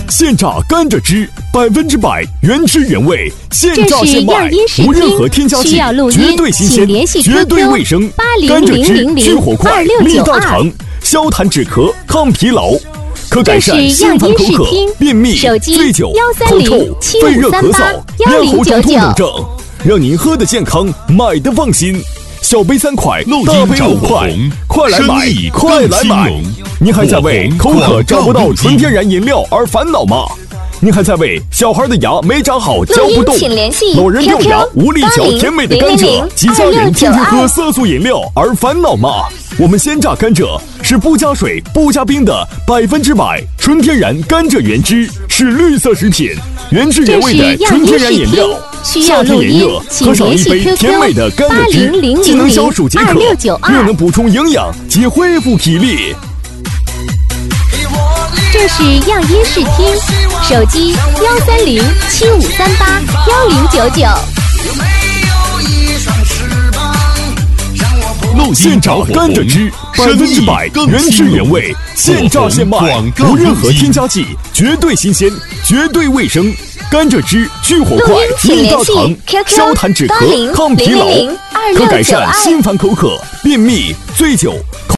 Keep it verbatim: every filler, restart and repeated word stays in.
现榨甘蔗汁，百分之百原汁原味，现榨现卖，无任何添加剂，绝对新鲜，绝对卫生。甘蔗汁去火快，利大肠，消痰止咳，抗疲劳，可改善心烦口渴、便秘、醉酒、口臭、肺热咳嗽、咽喉肿痛等症，让您喝得健康，买得放心。小杯三块，大杯五块，快来买，快来买！您还在为口渴找不到纯天然饮料而烦恼吗？您还在为小孩的牙没长好嚼不动，老人掉牙无力嚼甜美的甘蔗，及家人天天喝色素饮料而烦恼吗？我们鲜榨甘蔗是不加水、不加冰的百分之百纯天然甘蔗原汁，是绿色食品，原汁原味的纯天然饮料。夏天炎热，喝上一杯甜美的甘蔗汁，既能消暑解渴，又能补充营养及恢复体力。 这是样音视听，手机幺三零七五三八幺零九九。 现榨甘蔗汁，百分之百原汁原味，现榨现卖，无任何添加剂，绝对新鲜，绝对卫生。甘蔗汁去火快，利大肠，消痰止咳，抗疲劳，可改善心烦口渴、便秘、醉酒。